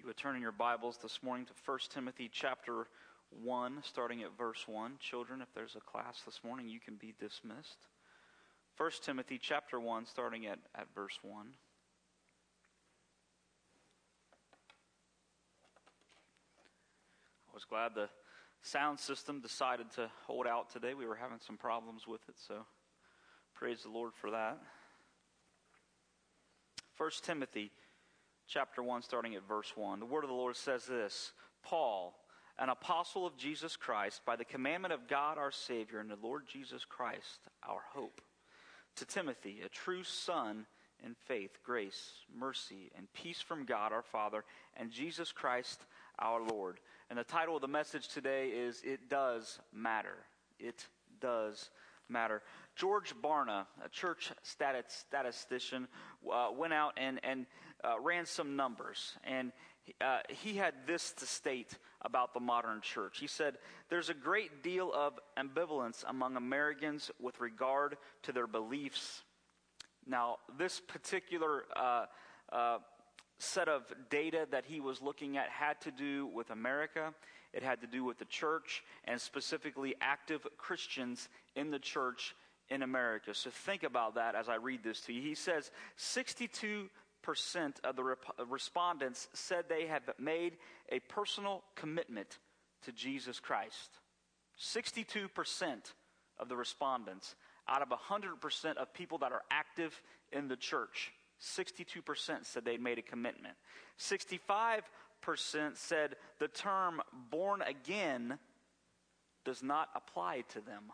you would turn in your Bibles this morning to 1 Timothy chapter 1, starting at verse 1. Children, if there's a class this morning, you can be dismissed. 1 Timothy chapter 1, starting at verse 1. I was glad the sound system decided to hold out today. We were having some problems with it, so praise the Lord for that. 1 Timothy chapter 1, starting at verse 1. The word of the Lord says this: Paul, an apostle of Jesus Christ, by the commandment of God our Savior and the Lord Jesus Christ, our hope. To Timothy, a true son in faith, grace, mercy, and peace from God our Father and Jesus Christ our Lord. And the title of the message today is It Does Matter. It Does Matter. George Barna, a church statistician, went out and ran some numbers. And he had this to state about the modern church. He said, there's a great deal of ambivalence among Americans with regard to their beliefs. Now, this particular set of data that he was looking at had to do with America. It had to do with the church, and specifically active Christians in the church in America. So think about that as I read this to you. He says 62% of the respondents said they have made a personal commitment to Jesus Christ. 62% of the respondents out of 100% of people that are active in the church. 62% said they made a commitment. 65% said the term born again does not apply to them.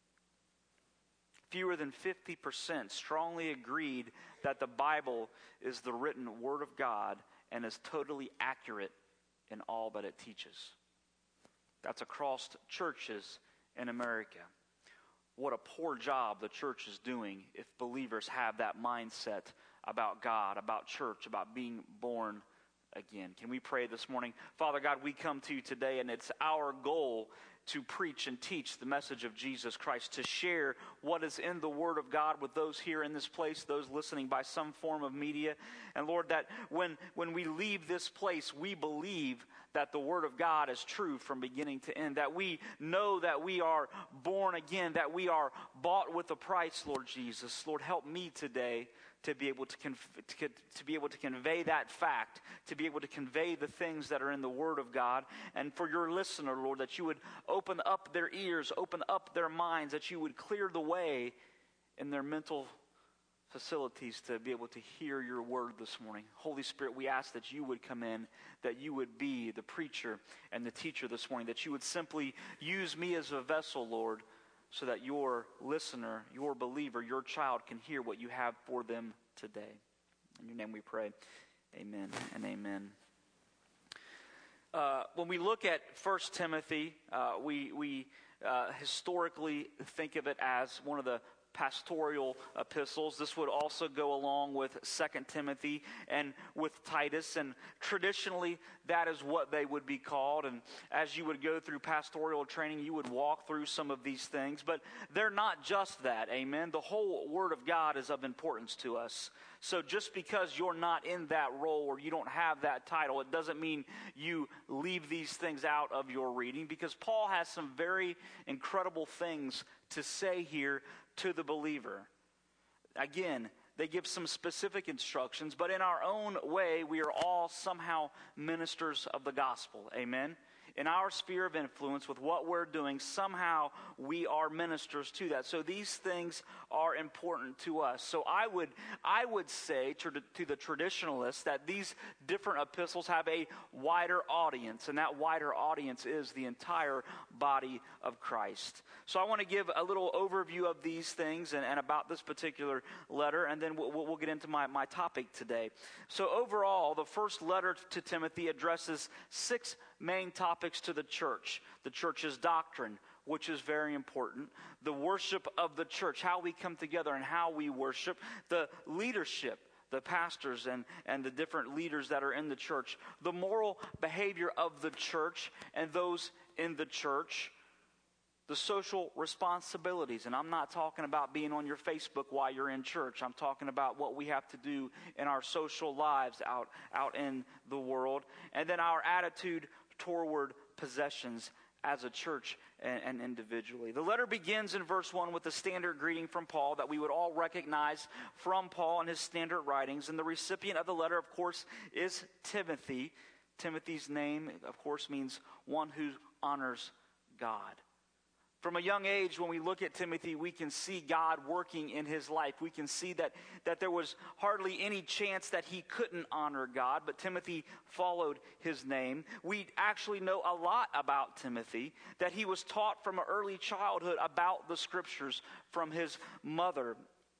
Fewer than 50% strongly agreed that the Bible is the written Word of God and is totally accurate in all that it teaches. That's across churches in America. What a poor job the church is doing if believers have that mindset about God, about church, about being born again. Can we pray this morning? Father God, we come to you today, and it's our goal to preach and teach the message of Jesus Christ, to share what is in the Word of God with those here in this place, those listening by some form of media. And Lord, that when we leave this place, we believe that the Word of God is true from beginning to end, that we know that we are born again, that we are bought with a price, Lord Jesus. Lord, help me today to be able to convey that fact, to be able to convey the things that are in the Word of God. And for your listener, Lord, that you would open up their ears, open up their minds, that you would clear the way in their mental facilities to be able to hear your word this morning. Holy Spirit, we ask that you would come in, that you would be the preacher and the teacher this morning, that you would simply use me as a vessel, Lord, so that your listener, your believer, your child can hear what you have for them today. In your name we pray. Amen and amen. When we look at 1 Timothy, we historically think of it as one of the pastoral epistles. This would also go along with 2 Timothy and with Titus, and traditionally that is what they would be called. And as you would go through pastoral training, you would walk through some of these things, but they're not just that. Amen. The whole Word of God is of importance to us. So just because you're not in that role or you don't have that title, it doesn't mean you leave these things out of your reading, because Paul has some very incredible things to say here to the believer. Again, they give some specific instructions, but in our own way, we are all somehow ministers of the gospel. Amen? In our sphere of influence, with what we're doing, somehow we are ministers to that. So these things are important to us. So I would say to the traditionalists that these different epistles have a wider audience, and that wider audience is the entire body of Christ. So I want to give a little overview of these things and about this particular letter, and then we'll get into my topic today. So overall, the first letter to Timothy addresses 6 main topics to the church. The church's doctrine, which is very important. The worship of the church, how we come together and how we worship. The leadership, the pastors and the different leaders that are in the church. The moral behavior of the church and those in the church. the social responsibilities. And I'm not talking about being on your Facebook while you're in church. I'm talking about what we have to do in our social lives out in the world. And then our attitude toward possessions as a church and individually. The letter begins in verse 1 with the standard greeting from Paul that we would all recognize from Paul in his standard writings. And the recipient of the letter, of course, is Timothy. Timothy's name, of course, means one who honors God. From a young age, when we look at Timothy, we can see God working in his life. We can see that there was hardly any chance that he couldn't honor God, but Timothy followed his name. We actually know a lot about Timothy, that he was taught from an early childhood about the Scriptures from his mother,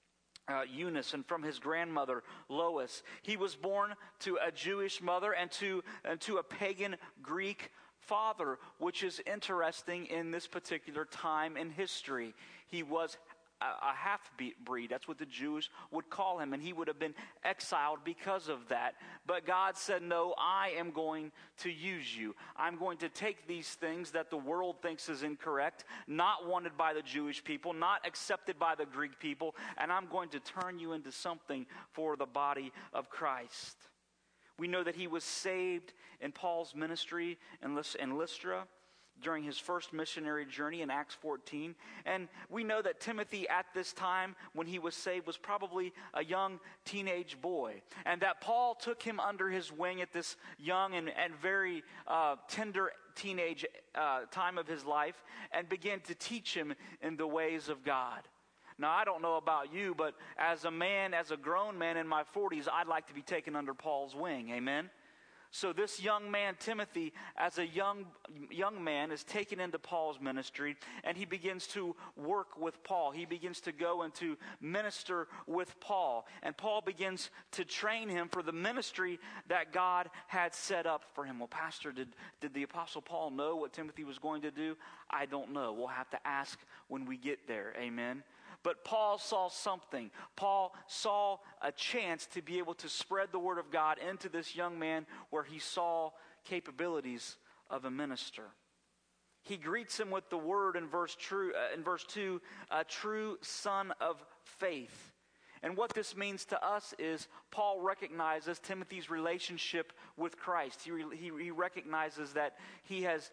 Eunice, and from his grandmother, Lois. He was born to a Jewish mother and to a pagan Greek father, which is interesting in this particular time in history. He was a half-breed. That's what the Jews would call him, and he would have been exiled because of that. But God said, no, I am going to use you. I'm going to take these things that the world thinks is incorrect, not wanted by the Jewish people, not accepted by the Greek people, and I'm going to turn you into something for the body of Christ. We know that he was saved in Paul's ministry in Lystra during his first missionary journey in Acts 14. And we know that Timothy at this time when he was saved was probably a young teenage boy. And that Paul took him under his wing at this young and very tender teenage time of his life and began to teach him in the ways of God. Now, I don't know about you, but as a man, as a grown man in my 40s, I'd like to be taken under Paul's wing. Amen? So this young man, Timothy, as a young man, is taken into Paul's ministry, and he begins to work with Paul. He begins to go and to minister with Paul. And Paul begins to train him for the ministry that God had set up for him. Well, Pastor, did the Apostle Paul know what Timothy was going to do? I don't know. We'll have to ask when we get there. Amen? But Paul saw something. Paul saw a chance to be able to spread the word of God into this young man where he saw capabilities of a minister. He greets him with the word in verse 2, a true son of faith. And what this means to us is Paul recognizes Timothy's relationship with Christ. He recognizes that he has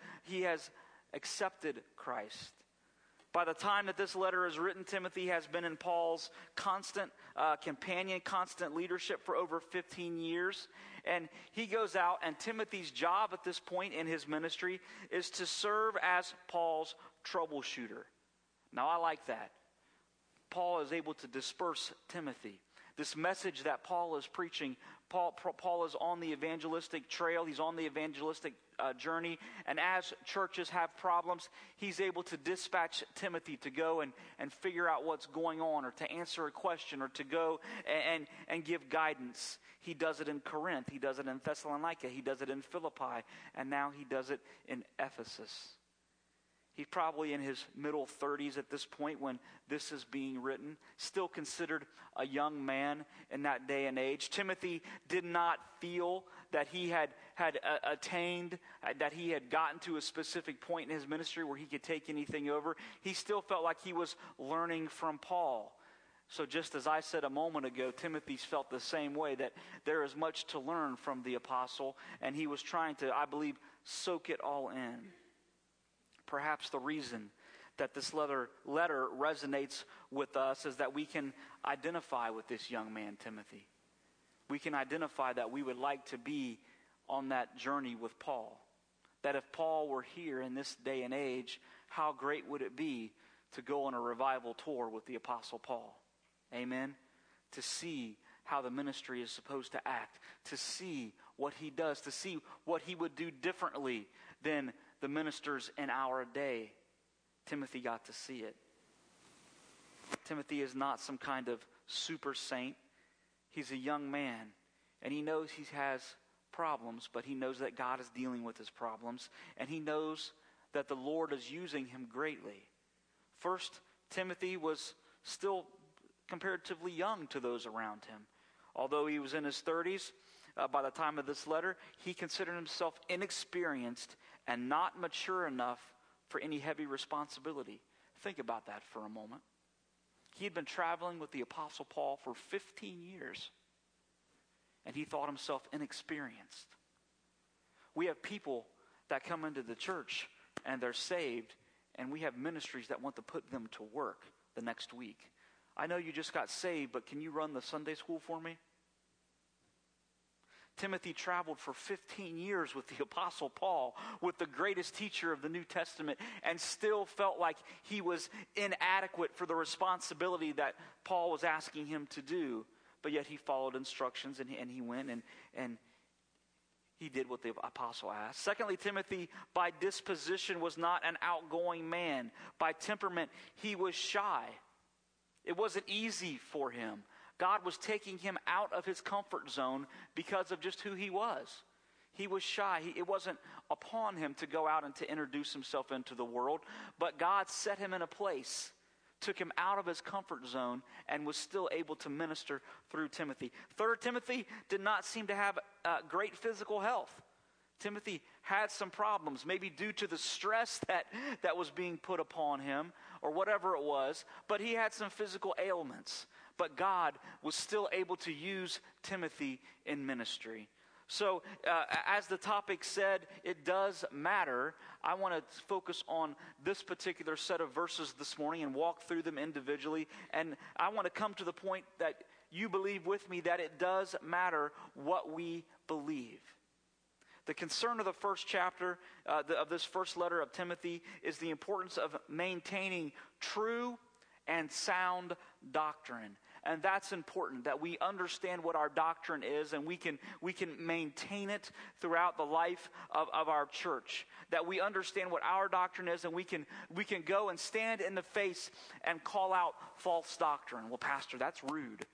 accepted Christ. By the time that this letter is written, Timothy has been in Paul's constant companion, constant leadership for over 15 years. And he goes out, and Timothy's job at this point in his ministry is to serve as Paul's troubleshooter. Now, I like that. Paul is able to disperse Timothy. This message that Paul is preaching, Paul is on the evangelistic trail. He's on the evangelistic journey. And as churches have problems, he's able to dispatch Timothy to go and figure out what's going on, or to answer a question, or to go and give guidance. He does it in Corinth. He does it in Thessalonica. He does it in Philippi. And now he does it in Ephesus. He's probably in his middle 30s at this point when this is being written, still considered a young man in that day and age. Timothy did not feel that he had attained, that he had gotten to a specific point in his ministry where he could take anything over. He still felt like he was learning from Paul. So just as I said a moment ago, Timothy felt the same way, that there is much to learn from the apostle, and he was trying to, I believe, soak it all in. Perhaps the reason that this letter resonates with us is that we can identify with this young man, Timothy. We can identify that we would like to be on that journey with Paul. That if Paul were here in this day and age, how great would it be to go on a revival tour with the Apostle Paul? Amen? To see how the ministry is supposed to act, to see what he does, to see what he would do differently than the ministers in our day. Timothy got to see it. Timothy is not some kind of super saint. He's a young man, and he knows he has problems, but he knows that God is dealing with his problems, and he knows that the Lord is using him greatly. First, Timothy was still comparatively young to those around him. Although he was in his 30s, by the time of this letter, he considered himself inexperienced and not mature enough for any heavy responsibility. Think about that for a moment. He had been traveling with the Apostle Paul for 15 years, and he thought himself inexperienced. We have people that come into the church, and they're saved, and we have ministries that want to put them to work the next week. I know you just got saved, but can you run the Sunday school for me? Timothy traveled for 15 years with the Apostle Paul, with the greatest teacher of the New Testament, and still felt like he was inadequate for the responsibility that Paul was asking him to do. But yet he followed instructions, and he went and he did what the apostle asked. Secondly, Timothy, by disposition, was not an outgoing man. By temperament, he was shy. It wasn't easy for him. God was taking him out of his comfort zone because of just who he was. He was shy. It wasn't upon him to go out and to introduce himself into the world, but God set him in a place, took him out of his comfort zone, and was still able to minister through Timothy. Third, Timothy did not seem to have great physical health. Timothy had some problems, maybe due to the stress that was being put upon him, or whatever it was, but he had some physical ailments. But God was still able to use Timothy in ministry. So, as the topic said, it does matter. I want to focus on this particular set of verses this morning and walk through them individually. And I want to come to the point that you believe with me that it does matter what we believe. The concern of the first chapter of this first letter of Timothy is the importance of maintaining true and sound doctrine. And that's important, that we understand what our doctrine is and we can maintain it throughout the life of our church. That we understand what our doctrine is and we can go and stand in the face and call out false doctrine. Well, Pastor, that's rude.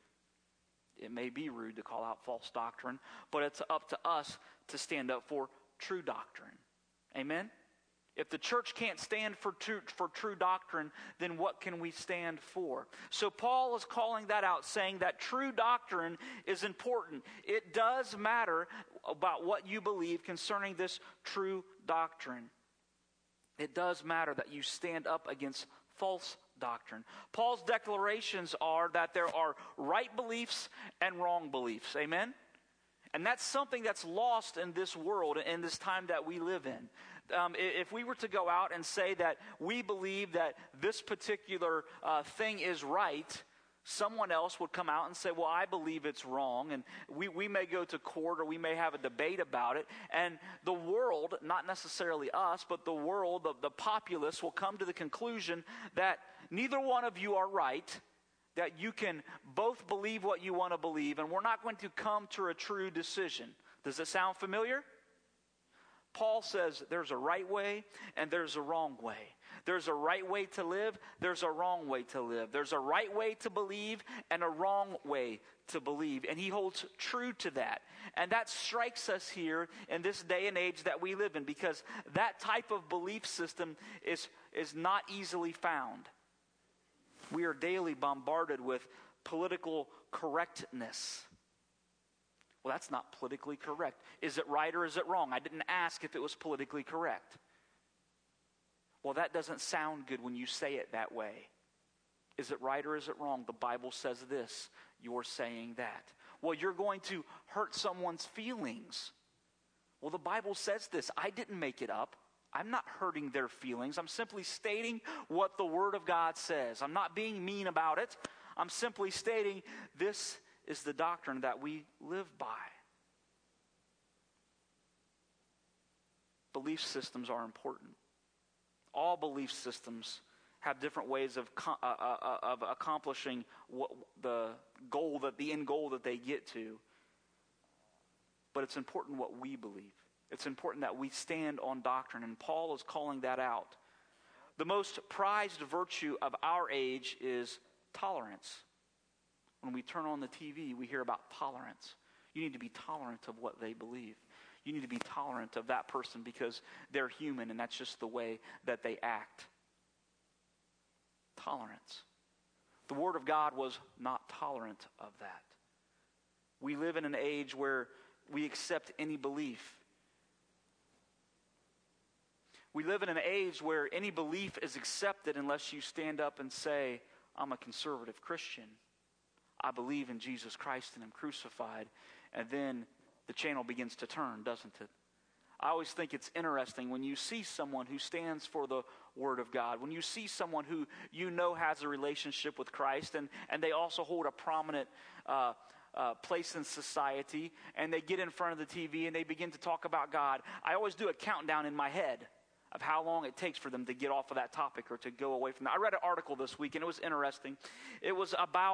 It may be rude to call out false doctrine, but it's up to us to stand up for true doctrine. Amen? If the church can't stand for true doctrine, then what can we stand for? So Paul is calling that out, saying that true doctrine is important. It does matter about what you believe concerning this true doctrine. It does matter that you stand up against false doctrine. Paul's declarations are that there are right beliefs and wrong beliefs. Amen? And that's something that's lost in this world, in this time that we live in. If we were to go out and say that we believe that this particular thing is right, someone else would come out and say, well, I believe it's wrong. And we may go to court or we may have a debate about it. And the world, not necessarily us, but the world, the populace will come to the conclusion that neither one of you are right, that you can both believe what you want to believe, and we're not going to come to a true decision. Does it sound familiar? Paul says there's a right way and there's a wrong way. There's a right way to live, there's a wrong way to live. There's a right way to believe and a wrong way to believe. And he holds true to that. And that strikes us here in this day and age that we live in, because that type of belief system is not easily found. We are daily bombarded with political correctness. Well, that's not politically correct. Is it right or is it wrong? I didn't ask if it was politically correct. Well, that doesn't sound good when you say it that way. Is it right or is it wrong? The Bible says this. You're saying that. Well, you're going to hurt someone's feelings. Well, the Bible says this. I didn't make it up. I'm not hurting their feelings. I'm simply stating what the Word of God says. I'm not being mean about it. I'm simply stating this is the doctrine that we live by. Belief systems are important. All belief systems have different ways of accomplishing the end goal that they get to. But it's important what we believe. It's important that we stand on doctrine, and Paul is calling that out. The most prized virtue of our age is tolerance. When we turn on the TV, we hear about tolerance. You need to be tolerant of what they believe. You need to be tolerant of that person because they're human and that's just the way that they act. Tolerance. The Word of God was not tolerant of that. We live in an age where we accept any belief. We live in an age where any belief is accepted unless you stand up and say, I'm a conservative Christian. I believe in Jesus Christ and Him crucified. And then the channel begins to turn, doesn't it? I always think it's interesting when you see someone who stands for the Word of God, when you see someone who you know has a relationship with Christ, and they also hold a prominent place in society, and they get in front of the TV and they begin to talk about God. I always do a countdown in my head of how long it takes for them to get off of that topic or to go away from that. I read an article this week, and it was interesting. It was about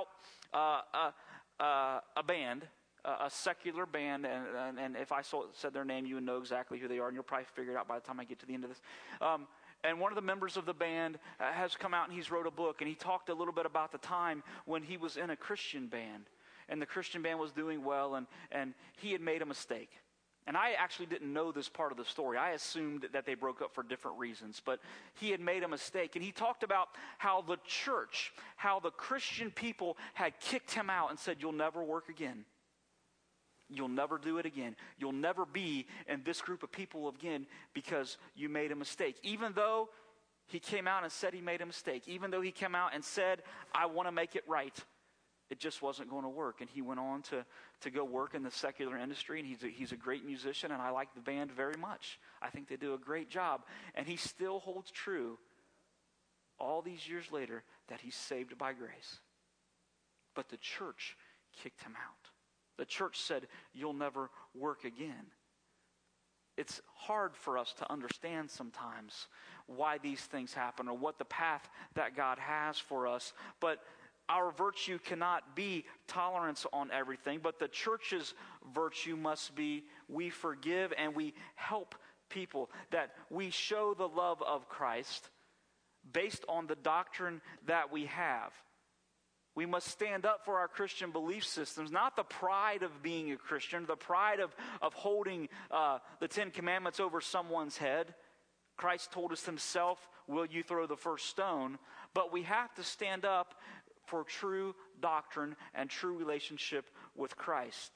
a band, a secular band, and if I said their name, you would know exactly who they are, and you'll probably figure it out by the time I get to the end of this. And one of the members of the band has come out and he's wrote a book, and he talked a little bit about the time when he was in a Christian band, and the Christian band was doing well, and he had made a mistake. And I actually didn't know this part of the story. I assumed that they broke up for different reasons. But he had made a mistake. And he talked about how the church, how the Christian people had kicked him out and said, you'll never work again. You'll never do it again. You'll never be in this group of people again because you made a mistake. Even though he came out and said he made a mistake. Even though he came out and said, I want to make it right. It just wasn't going to work. And he went on to go work in the secular industry, and he's a great musician, and I like the band very much. I think they do a great job. And he still holds true all these years later that he's saved by grace. But the church kicked him out. The church said, you'll never work again. It's hard for us to understand sometimes why these things happen or what the path that God has for us. But our virtue cannot be tolerance on everything, but the church's virtue must be we forgive and we help people, that we show the love of Christ based on the doctrine that we have. We must stand up for our Christian belief systems, not the pride of being a Christian, the pride of holding the Ten Commandments over someone's head. Christ told us Himself, will you throw the first stone? But we have to stand up for true doctrine and true relationship with Christ.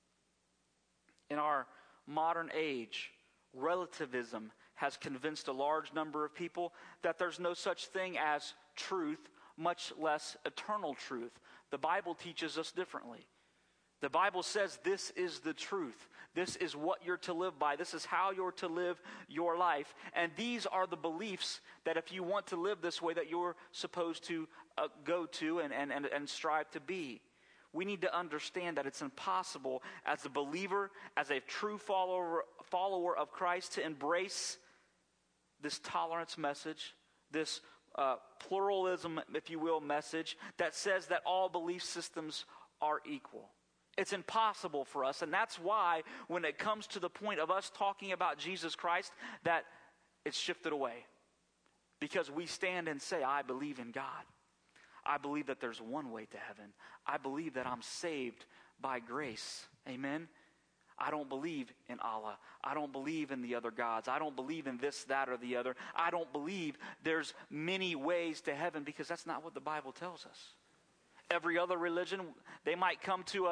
In our modern age, relativism has convinced a large number of people that there's no such thing as truth, much less eternal truth. The Bible teaches us differently. The Bible says this is the truth. This is what you're to live by. This is how you're to live your life. And these are the beliefs that if you want to live this way that you're supposed to go to and strive to be. We need to understand that it's impossible as a believer, as a true follower of Christ, to embrace this tolerance message, this pluralism, if you will, message that says that all belief systems are equal. It's impossible for us, and that's why when it comes to the point of us talking about Jesus Christ, that it's shifted away. Because we stand and say, I believe in God. I believe that there's one way to heaven. I believe that I'm saved by grace. Amen? I don't believe in Allah. I don't believe in the other gods. I don't believe in this, that, or the other. I don't believe there's many ways to heaven because that's not what the Bible tells us. Every other religion, they may come to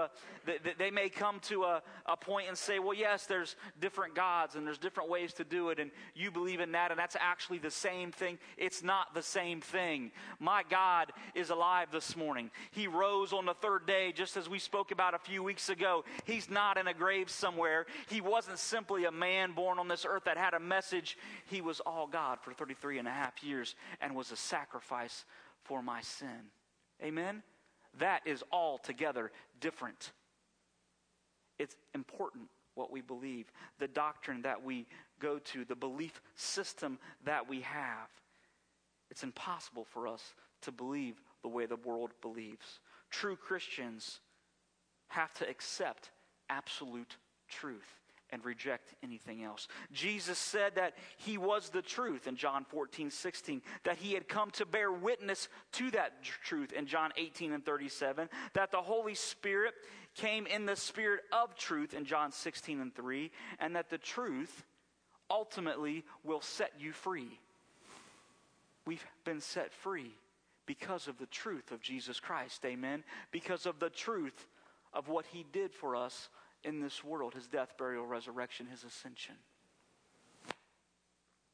a point and say, well, yes, there's different gods and there's different ways to do it, and you believe in that, and that's actually the same thing. It's not the same thing. My God is alive this morning. He rose on the third day, just as we spoke about a few weeks ago. He's not in a grave somewhere. He wasn't simply a man born on this earth that had a message. He was all God for 33 and a half years and was a sacrifice for my sin. Amen? That is altogether different. It's important what we believe, the doctrine that we go to, the belief system that we have. It's impossible for us to believe the way the world believes. True Christians have to accept absolute truth and reject anything else. Jesus said that He was the truth in John 14:16, that He had come to bear witness to that truth in John 18:37, that the Holy Spirit came in the spirit of truth in John 16:3, and that the truth ultimately will set you free. We've been set free because of the truth of Jesus Christ, amen? Because of the truth of what He did for us in this world, His death, burial, resurrection, His ascension. When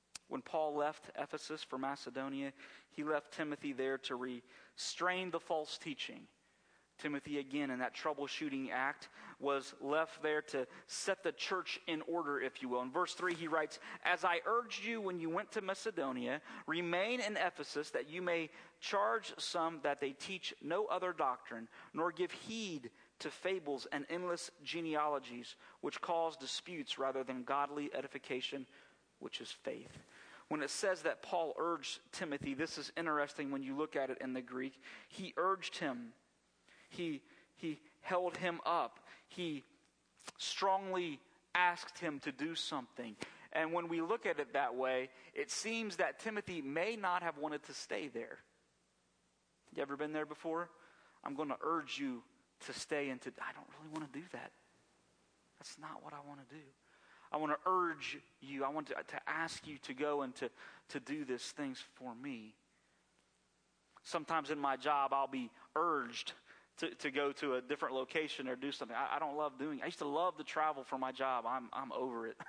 Paul left Ephesus for Macedonia, he left Timothy there to restrain the false teaching. Timothy, again, in that troubleshooting act, was left there to set the church in order, if you will. In verse 3, he writes, "As I urged you when you went to Macedonia, remain in Ephesus, that you may charge some that they teach no other doctrine, nor give heed to fables and endless genealogies, which cause disputes rather than godly edification, which is faith." When it says that Paul urged Timothy, this is interesting when you look at it in the Greek. He urged him. He held him up. He strongly asked him to do something. And when we look at it that way, it seems that Timothy may not have wanted to stay there. You ever been there before? I'm going to urge you to stay and to, I don't really want to do that. That's not what I want to do. I want to urge you. I want to ask you to go and to do these things for me. Sometimes in my job, I'll be urged to go to a different location or do something. I don't love doing it. I used to love to travel for my job. I'm over it.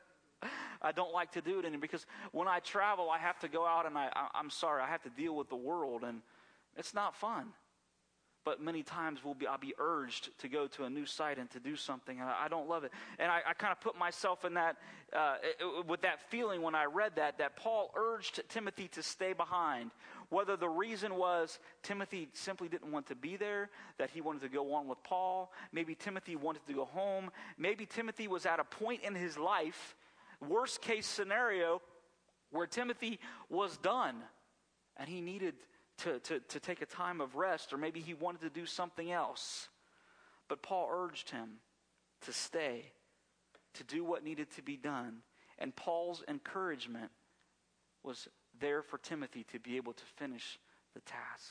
I don't like to do it anymore because when I travel, I have to go out and I'm sorry, I have to deal with the world, and it's not fun. But many times I'll be urged to go to a new site and to do something, and I don't love it. And I kind of put myself in that, with that feeling when I read that Paul urged Timothy to stay behind. Whether the reason was Timothy simply didn't want to be there, that he wanted to go on with Paul. Maybe Timothy wanted to go home. Maybe Timothy was at a point in his life, worst case scenario, where Timothy was done and he needed to take a time of rest, or maybe he wanted to do something else. But Paul urged him to stay, to do what needed to be done. And Paul's encouragement was there for Timothy to be able to finish the task.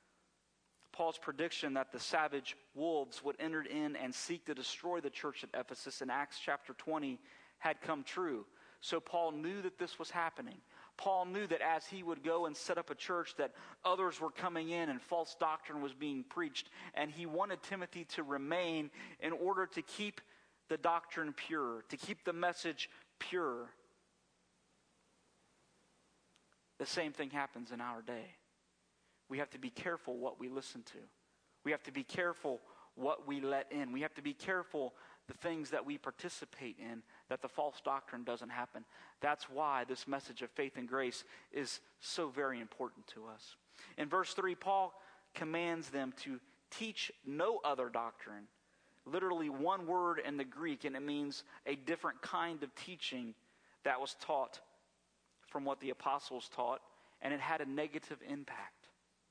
Paul's prediction that the savage wolves would enter in and seek to destroy the church at Ephesus in Acts chapter 20 had come true. So Paul knew that this was happening. Paul knew that as he would go and set up a church, that others were coming in and false doctrine was being preached. And he wanted Timothy to remain in order to keep the doctrine pure, to keep the message pure. The same thing happens in our day. We have to be careful what we listen to. We have to be careful what we let in. We have to be careful the things that we participate in, that the false doctrine doesn't happen. That's why this message of faith and grace is so very important to us. In verse 3, Paul commands them to teach no other doctrine. Literally one word in the Greek, and it means a different kind of teaching that was taught from what the apostles taught, and it had a negative impact.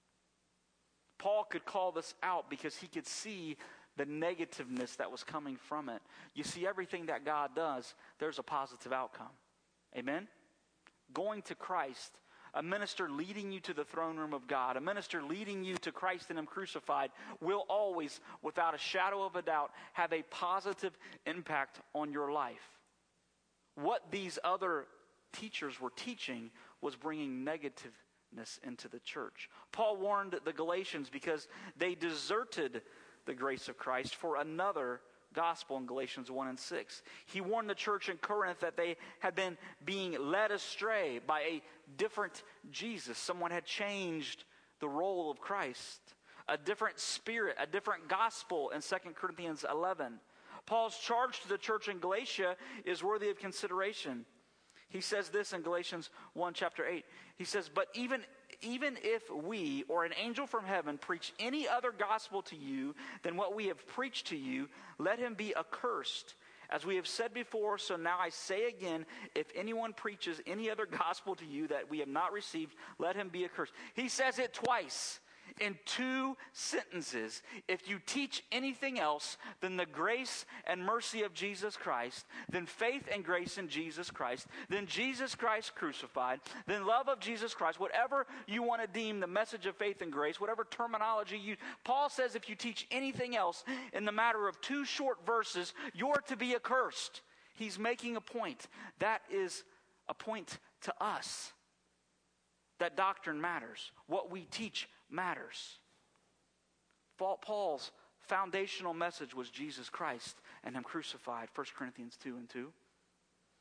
Paul could call this out because he could see the negativeness that was coming from it. You see, everything that God does, there's a positive outcome. Amen? Going to Christ, a minister leading you to the throne room of God, a minister leading you to Christ and Him crucified, will always, without a shadow of a doubt, have a positive impact on your life. What these other teachers were teaching was bringing negativeness into the church. Paul warned the Galatians because they deserted the grace of Christ for another gospel in Galatians 1 and 6. He warned the church in Corinth that they had been being led astray by a different Jesus. Someone had changed the role of Christ. A different spirit, a different gospel in 2 Corinthians 11. Paul's charge to the church in Galatia is worthy of consideration. He says this in Galatians 1 chapter 8. He says, "But even if we or an angel from heaven preach any other gospel to you than what we have preached to you, let him be accursed. As we have said before, so now I say again, if anyone preaches any other gospel to you that we have not received, let him be accursed." He says it twice in 2 sentences. If you teach anything else than the grace and mercy of Jesus Christ, then faith and grace in Jesus Christ, then Jesus Christ crucified, then love of Jesus Christ, whatever you want to deem the message of faith and grace, whatever terminology you... Paul says if you teach anything else in the matter of 2 short verses, you're to be accursed. He's making a point. That is a point to us. That doctrine matters. What we teach matters. Paul's foundational message was Jesus Christ and Him crucified, 1 Corinthians 2 and 2.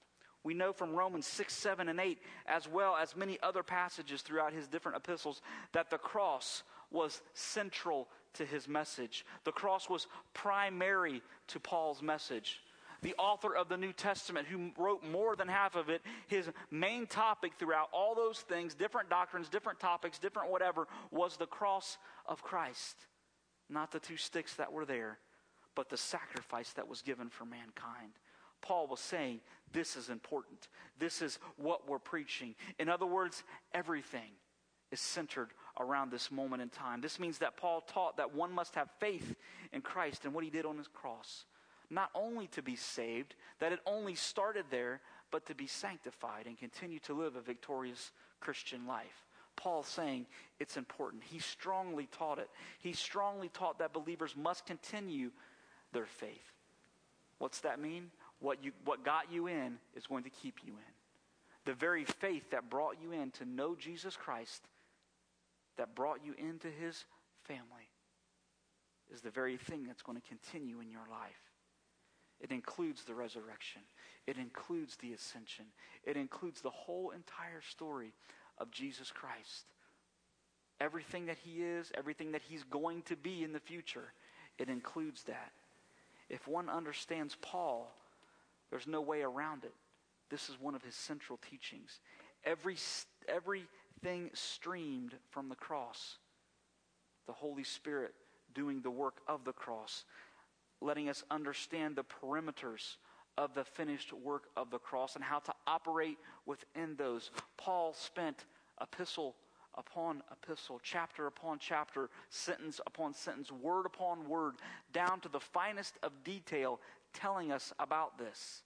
We know from Romans 6, 7, and 8, as well as many other passages throughout his different epistles, that the cross was central to his message. The cross was primary to Paul's message. The author of the New Testament, who wrote more than half of it, his main topic throughout all those things, different doctrines, different topics, different whatever, was the cross of Christ. Not the two sticks that were there, but the sacrifice that was given for mankind. Paul was saying, this is important. This is what we're preaching. In other words, everything is centered around this moment in time. This means that Paul taught that one must have faith in Christ and what he did on his cross. Not only to be saved, that it only started there, but to be sanctified and continue to live a victorious Christian life. Paul's saying it's important. He strongly taught it. He strongly taught that believers must continue their faith. What's that mean? What got you in is going to keep you in. The very faith that brought you in to know Jesus Christ, that brought you into his family, is the very thing that's going to continue in your life. It includes the resurrection. It includes the ascension. It includes the whole entire story of Jesus Christ. Everything that he is, everything that he's going to be in the future, it includes that. If one understands Paul, there's no way around it. This is one of his central teachings. Everything streamed from the cross. The Holy Spirit doing the work of the cross, letting us understand the perimeters of the finished work of the cross and how to operate within those. Paul spent epistle upon epistle, chapter upon chapter, sentence upon sentence, word upon word, down to the finest of detail, telling us about this.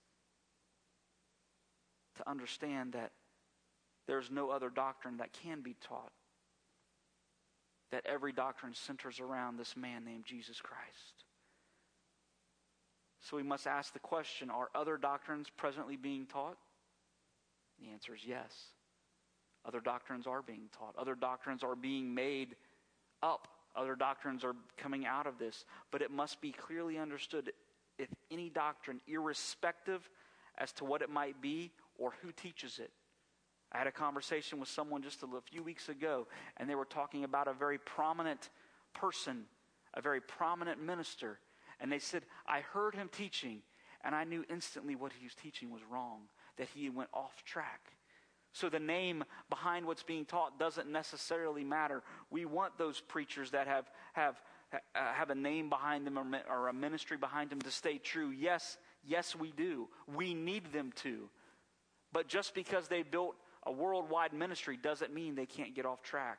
To understand that there's no other doctrine that can be taught. That every doctrine centers around this man named Jesus Christ. So we must ask the question, are other doctrines presently being taught? The answer is yes. Other doctrines are being taught. Other doctrines are being made up. Other doctrines are coming out of this. But it must be clearly understood, if any doctrine, irrespective as to what it might be or who teaches it. I had a conversation with someone just a few weeks ago, and they were talking about a very prominent person, a very prominent minister. And they said, I heard him teaching, and I knew instantly what he was teaching was wrong, that he went off track. So the name behind what's being taught doesn't necessarily matter. We want those preachers that have a name behind them or a ministry behind them to stay true. Yes, we do. We need them to. But just because they built a worldwide ministry doesn't mean they can't get off track.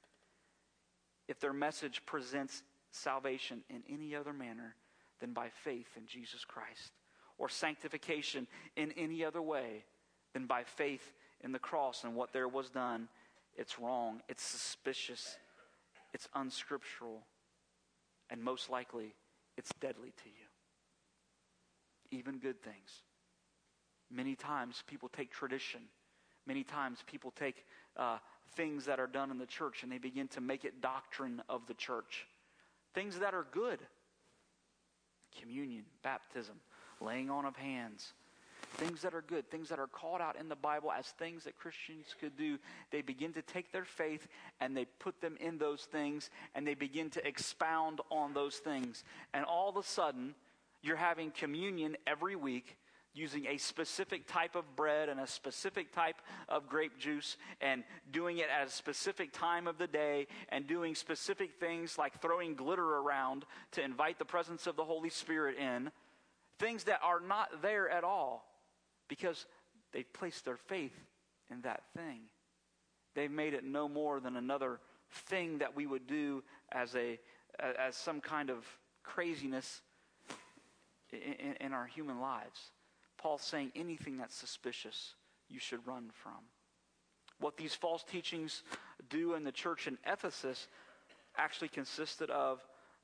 If their message presents salvation in any other manner than by faith in Jesus Christ, or sanctification in any other way than by faith in the cross and what there was done, it's wrong, it's suspicious, it's unscriptural, and most likely it's deadly to you. Even good things. Many times people take tradition. Many times people take things that are done in the church and they begin to make it doctrine of the church. Things that are good. Communion, baptism, laying on of hands. Things that are good, things that are called out in the Bible as things that Christians could do. They begin to take their faith and they put them in those things and they begin to expound on those things. And all of a sudden, you're having communion every week using a specific type of bread and a specific type of grape juice and doing it at a specific time of the day and doing specific things like throwing glitter around to invite the presence of the Holy Spirit in. Things that are not there at all because they placed their faith in that thing. They've made it no more than another thing that we would do as some kind of craziness in our human lives. Paul's saying anything that's suspicious, you should run from. What these false teachings do in the church in Ephesus actually consisted of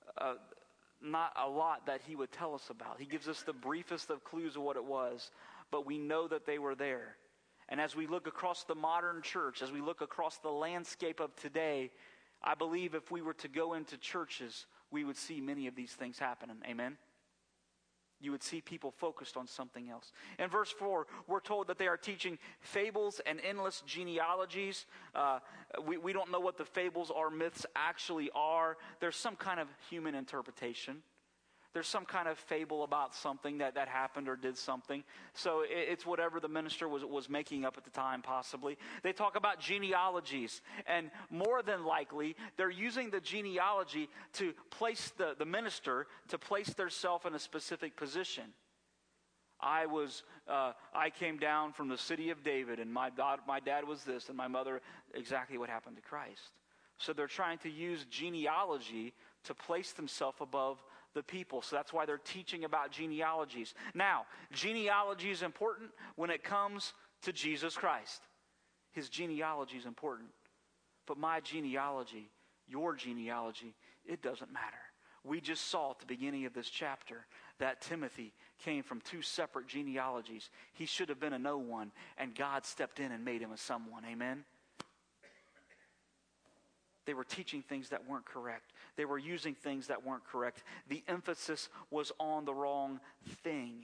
not a lot that he would tell us about. He gives us the briefest of clues of what it was, but we know that they were there. And as we look across the modern church, as we look across the landscape of today, I believe if we were to go into churches, we would see many of these things happening. Amen? You would see people focused on something else. In verse 4, we're told that they are teaching fables and endless genealogies. We don't know what the fables or myths actually are. There's some kind of human interpretation. There's some kind of fable about something that happened or did something. So it's whatever the minister was making up at the time, possibly. They talk about genealogies. And more than likely, they're using the genealogy to place the minister, to place theirself in a specific position. I came down from the city of David, and my dad was this, and my mother, exactly what happened to Christ. So they're trying to use genealogy to place themselves above the people. So that's why they're teaching about genealogies. Now, genealogy is important when it comes to Jesus Christ. His genealogy is important. But my genealogy, your genealogy, it doesn't matter. We just saw at the beginning of this chapter that Timothy came from two separate genealogies. He should have been a no one, and God stepped in and made him a someone. Amen? They were teaching things that weren't correct. They were using things that weren't correct. The emphasis was on the wrong thing.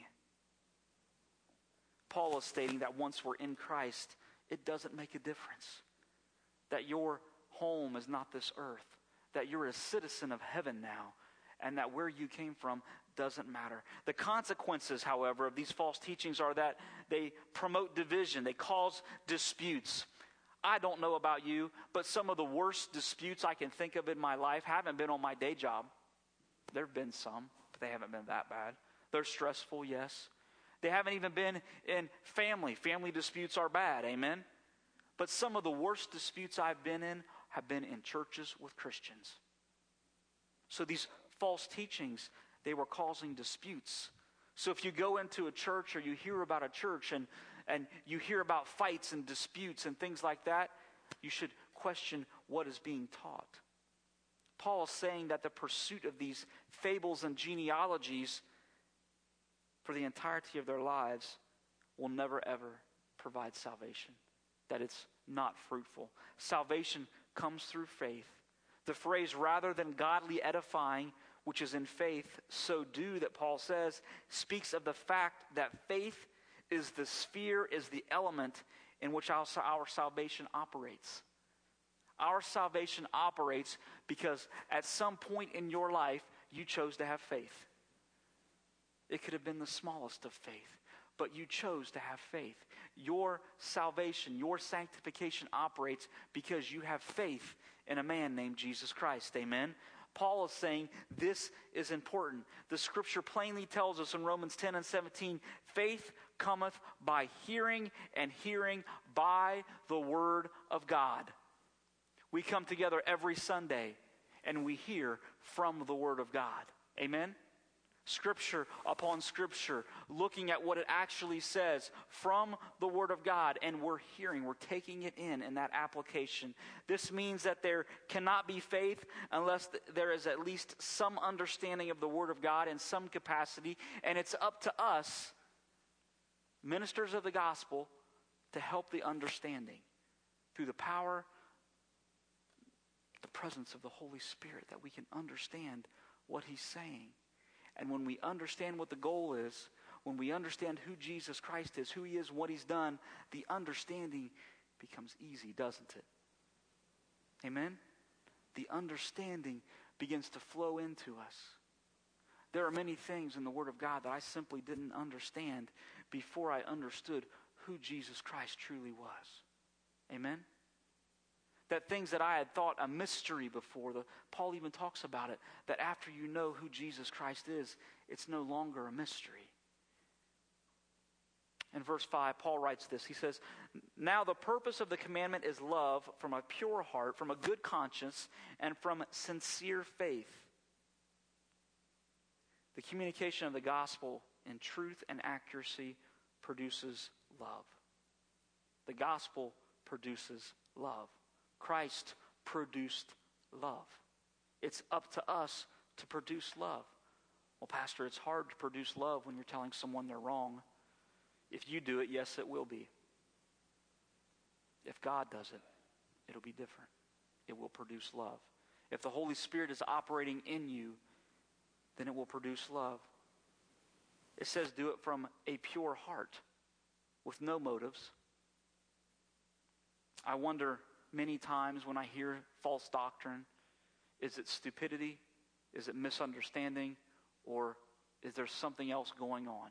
Paul is stating that once we're in Christ, it doesn't make a difference. That your home is not this earth. That you're a citizen of heaven now. And that where you came from doesn't matter. The consequences, however, of these false teachings are that they promote division. They cause disputes. I don't know about you, but some of the worst disputes I can think of in my life haven't been on my day job. There have been some, but they haven't been that bad. They're stressful, yes. They haven't even been in family. Family disputes are bad, amen? But some of the worst disputes I've been in have been in churches with Christians. So these false teachings, they were causing disputes. So if you go into a church or you hear about a church and you hear about fights and disputes and things like that, you should question what is being taught. Paul is saying that the pursuit of these fables and genealogies for the entirety of their lives will never ever provide salvation. That it's not fruitful. Salvation comes through faith. The phrase, rather than godly edifying, which is in faith, so do, that Paul says, speaks of the fact that faith is the sphere, is the element in which our salvation operates. Our salvation operates because at some point in your life, you chose to have faith. It could have been the smallest of faith, but you chose to have faith. Your salvation, your sanctification operates because you have faith in a man named Jesus Christ. Amen? Paul is saying this is important. The scripture plainly tells us in Romans 10 and 17, faith cometh by hearing, and hearing by the word of God. We come together every Sunday and we hear from the word of God. Amen? Scripture upon scripture, looking at what it actually says from the word of God, and we're hearing, we're taking it in that application. This means that there cannot be faith unless there is at least some understanding of the word of God in some capacity, and it's up to us, ministers of the gospel, to help the understanding through the power, the presence of the Holy Spirit, that we can understand what he's saying. And when we understand what the goal is, when we understand who Jesus Christ is, who he is, what he's done, the understanding becomes easy, doesn't it? Amen? The understanding begins to flow into us. There are many things in the Word of God that I simply didn't understand before I understood who Jesus Christ truly was. Amen? That things that I had thought a mystery before, Paul even talks about it, that after you know who Jesus Christ is, it's no longer a mystery. In verse 5, Paul writes this. He says, now the purpose of the commandment is love from a pure heart, from a good conscience, and from sincere faith. The communication of the gospel in truth and accuracy produces love. The gospel produces love. Christ produced love. It's up to us to produce love. Well, Pastor, it's hard to produce love when you're telling someone they're wrong. If you do it, yes, it will be. If God does it, it'll be different. It will produce love. If the Holy Spirit is operating in you, then it will produce love. It says do it from a pure heart with no motives. I wonder many times when I hear false doctrine, is it stupidity? Is it misunderstanding? Or is there something else going on?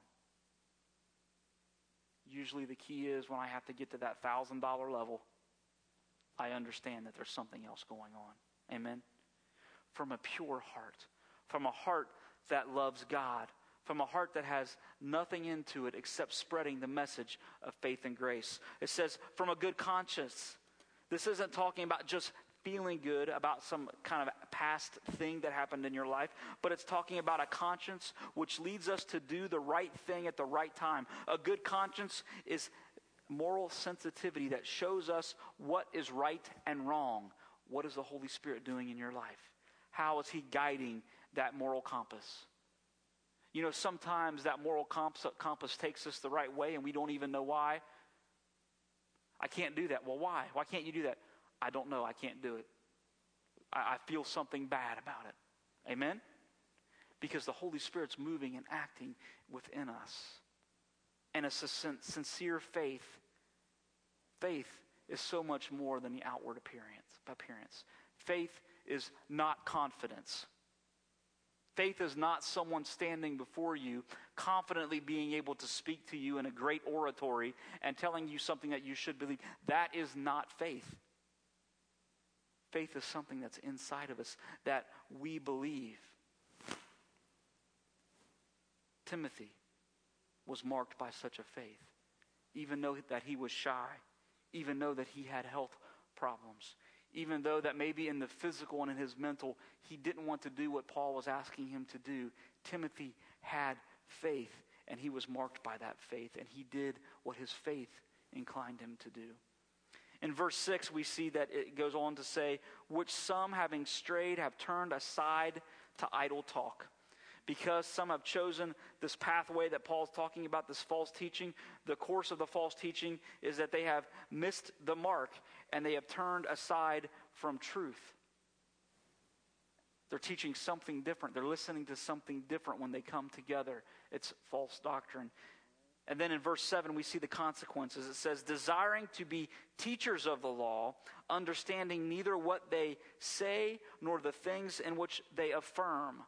Usually the key is when I have to get to that $1,000 level, I understand that there's something else going on. Amen? From a pure heart. From a heart that loves God. From a heart that has nothing into it except spreading the message of faith and grace. It says from a good conscience. This isn't talking about just feeling good about some kind of past thing that happened in your life, but it's talking about a conscience which leads us to do the right thing at the right time. A good conscience is moral sensitivity that shows us what is right and wrong. What is the Holy Spirit doing in your life? How is He guiding that moral compass? You know, sometimes that moral compass takes us the right way and we don't even know why. I can't do that. Well, why? Why can't you do that? I don't know. I can't do it. I feel something bad about it. Amen? Because the Holy Spirit's moving and acting within us. And it's a sincere faith. Faith is so much more than the outward appearance. Faith is not confidence. Faith is not someone standing before you, confidently being able to speak to you in a great oratory and telling you something that you should believe. That is not faith. Faith is something that's inside of us that we believe. Timothy was marked by such a faith. Even though that he was shy, even though that he had health problems, even though that maybe in the physical and in his mental, he didn't want to do what Paul was asking him to do, Timothy had faith, and he was marked by that faith, and he did what his faith inclined him to do. In verse 6, we see that it goes on to say, which some, having strayed, have turned aside to idle talk. Because some have chosen this pathway that Paul's talking about, this false teaching, the course of the false teaching is that they have missed the mark and they have turned aside from truth. They're teaching something different. They're listening to something different when they come together. It's false doctrine. And then in verse 7, we see the consequences. It says, desiring to be teachers of the law, understanding neither what they say nor the things in which they affirm.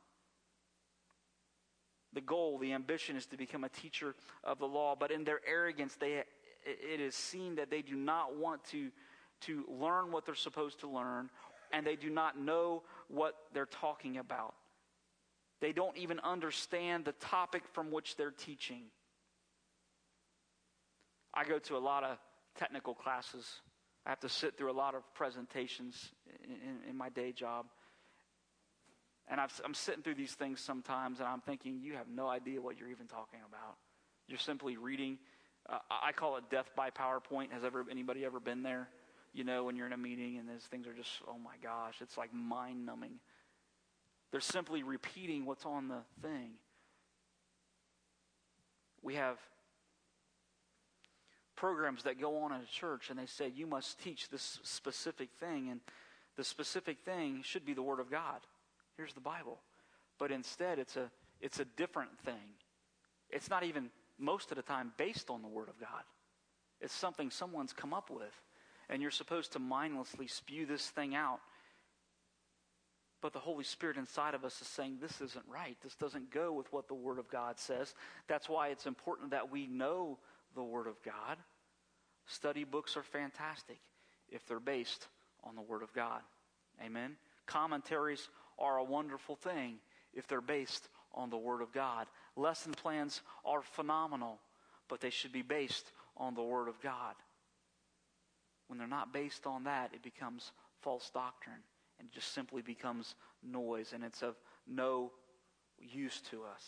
The goal, the ambition is to become a teacher of the law. But in their arrogance, it is seen that they do not want to learn what they're supposed to learn, and they do not know what they're talking about. They don't even understand the topic from which they're teaching. I go to a lot of technical classes. I have to sit through a lot of presentations in my day job. And I'm sitting through these things sometimes, and I'm thinking, you have no idea what you're even talking about. You're simply reading. I call it death by PowerPoint. Has anybody ever been there? You know, when you're in a meeting and those things are just, oh my gosh, it's like mind-numbing. They're simply repeating what's on the thing. We have programs that go on in a church, and they say, you must teach this specific thing, and the specific thing should be the Word of God. Here's the Bible. But instead, it's a different thing. It's not even, most of the time, based on the Word of God. It's something someone's come up with. And you're supposed to mindlessly spew this thing out. But the Holy Spirit inside of us is saying, this isn't right. This doesn't go with what the Word of God says. That's why it's important that we know the Word of God. Study books are fantastic if they're based on the Word of God. Amen? Commentaries are a wonderful thing if they're based on the Word of God. Lesson plans are phenomenal, but they should be based on the Word of God. When they're not based on that, it becomes false doctrine, and it just simply becomes noise, and it's of no use to us.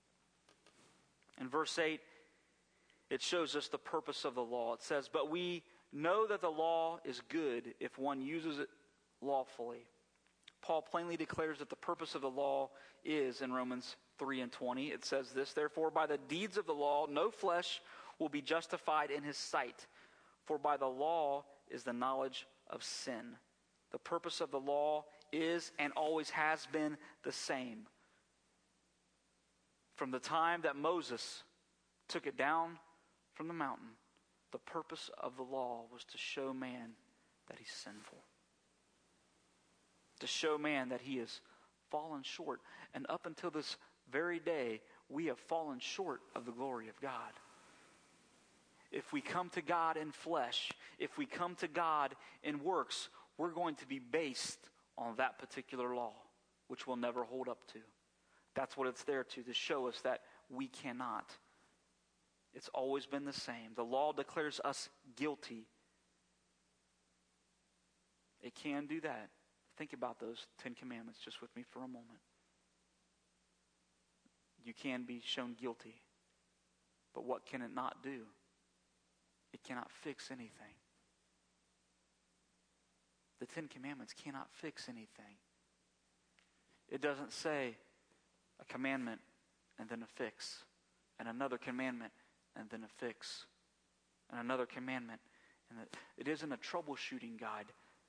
In verse 8, it shows us the purpose of the law. It says, but we know that the law is good if one uses it lawfully. Paul plainly declares that the purpose of the law is in Romans 3:20. It says this, therefore by the deeds of the law no flesh will be justified in his sight, for by the law is the knowledge of sin. The purpose of the law is and always has been the same. From the time that Moses took it down from the mountain, the purpose of the law was to show man that he's sinful. To show man that he has fallen short. And up until this very day, we have fallen short of the glory of God. If we come to God in flesh, if we come to God in works, we're going to be based on that particular law, which we'll never hold up to. That's what it's there to show us that we cannot. It's always been the same. The law declares us guilty. It can do that. Think about those 10 commandments just with me for a moment. You can be shown guilty. But what can it not do? It cannot fix anything. The 10 commandments cannot fix anything. It doesn't say a commandment and then a fix, and another commandment and then a fix, and another commandment. And it isn't a troubleshooting guide.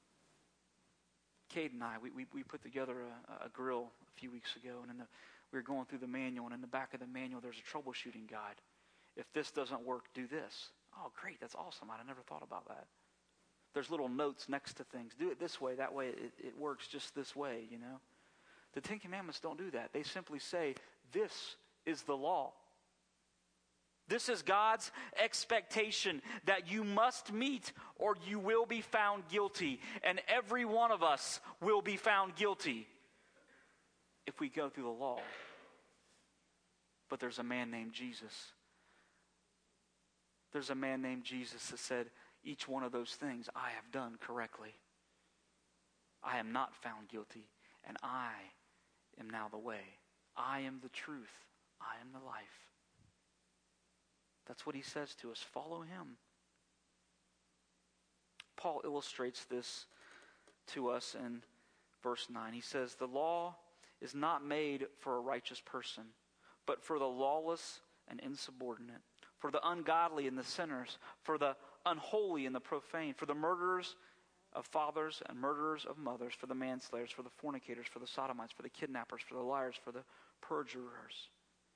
Cade and I, we put together a grill a few weeks ago, and we were going through the manual, and in the back of the manual there's a troubleshooting guide. If this doesn't work, do this. Oh, great, that's awesome. I never thought about that. There's little notes next to things. Do it this way, that way it works just this way, you know. The 10 Commandments don't do that. They simply say, this is the law. This is God's expectation that you must meet or you will be found guilty. And every one of us will be found guilty if we go through the law. But there's a man named Jesus. There's a man named Jesus that said, each one of those things I have done correctly. I am not found guilty, and I am now the way. I am the truth. I am the life. That's what he says to us. Follow him. Paul illustrates this to us in verse 9. He says, the law is not made for a righteous person, but for the lawless and insubordinate, for the ungodly and the sinners, for the unholy and the profane, for the murderers of fathers and murderers of mothers, for the manslayers, for the fornicators, for the sodomites, for the kidnappers, for the liars, for the perjurers.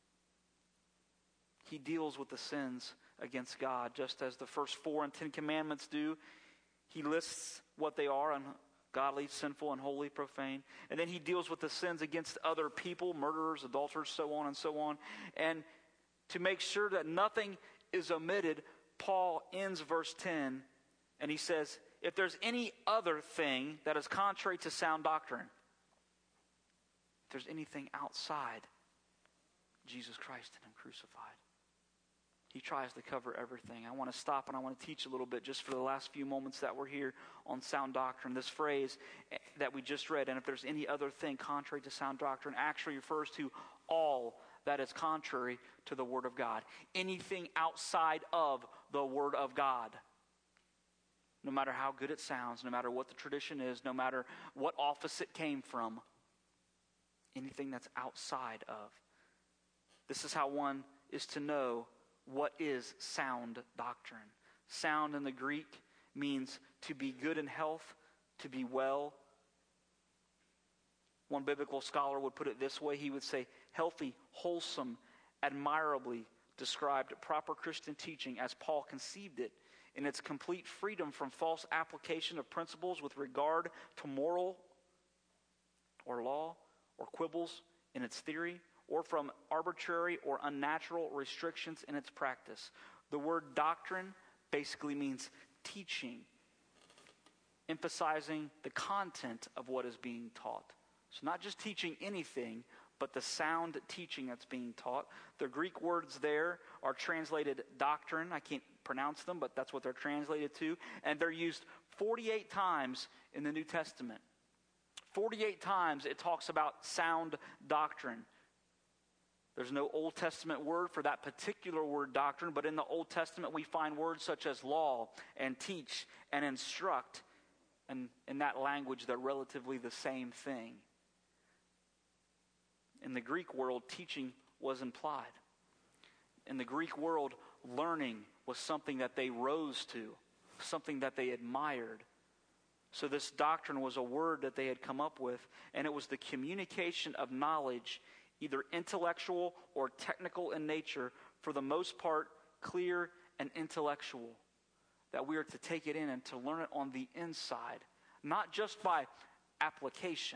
He deals with the sins against God, just as the first 4 and 10 commandments do. He lists what they are: ungodly, sinful, unholy, profane. And then he deals with the sins against other people, murderers, adulterers, so on and so on. And to make sure that nothing is omitted, Paul ends verse 10, and he says, if there's any other thing that is contrary to sound doctrine, if there's anything outside Jesus Christ and him crucified, he tries to cover everything. I want to stop and I want to teach a little bit just for the last few moments that we're here on sound doctrine. This phrase that we just read, and if there's any other thing contrary to sound doctrine, actually refers to all that is contrary to the Word of God. Anything outside of the Word of God. No matter how good it sounds, no matter what the tradition is, no matter what office it came from. Anything that's outside of. This is how one is to know what is sound doctrine. Sound in the Greek means to be good in health, to be well. One biblical scholar would put it this way. He would say, healthy, wholesome, admirably described proper Christian teaching as Paul conceived it, in its complete freedom from false application of principles with regard to moral or law or quibbles in its theory, or from arbitrary or unnatural restrictions in its practice. The word doctrine basically means teaching, emphasizing the content of what is being taught. So not just teaching anything, but the sound teaching that's being taught. The Greek words there are translated doctrine. I can't pronounce them, but that's what they're translated to. And they're used 48 times in the New Testament. 48 times it talks about sound doctrine. There's no Old Testament word for that particular word doctrine, but in the Old Testament we find words such as law and teach and instruct. And in that language, they're relatively the same thing. In the Greek world, teaching was implied. In the Greek world, learning was something that they rose to, something that they admired. So this doctrine was a word that they had come up with, and it was the communication of knowledge either intellectual or technical in nature, for the most part, clear and intellectual. That we are to take it in and to learn it on the inside, not just by application.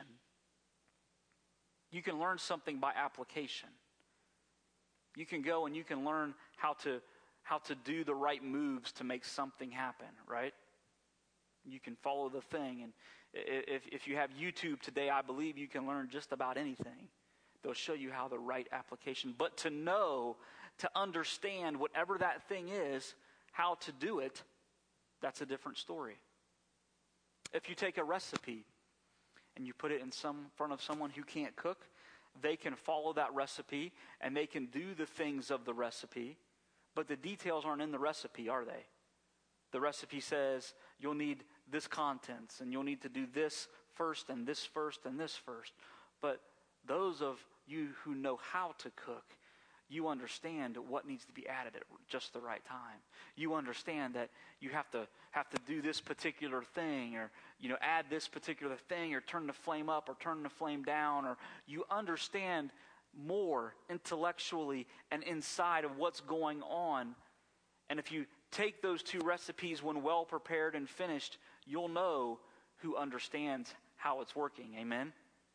You can learn something by application. You can go and you can learn how to do the right moves to make something happen, right? You can follow the thing. And if you have YouTube today, I believe you can learn just about anything. They'll show you how the right application. But to know, to understand whatever that thing is, how to do it, that's a different story. If you take a recipe and you put it in front of someone who can't cook, they can follow that recipe and they can do the things of the recipe, but the details aren't in the recipe, are they? The recipe says you'll need this contents and you'll need to do this first and this first and this first. But those of you who know how to cook, you understand what needs to be added at just the right time. You understand that you have to do this particular thing, or add this particular thing, or turn the flame up or turn the flame down, or you understand more intellectually and inside of what's going on. And if you take those two recipes when well prepared and finished, you'll know who understands how it's working. Amen?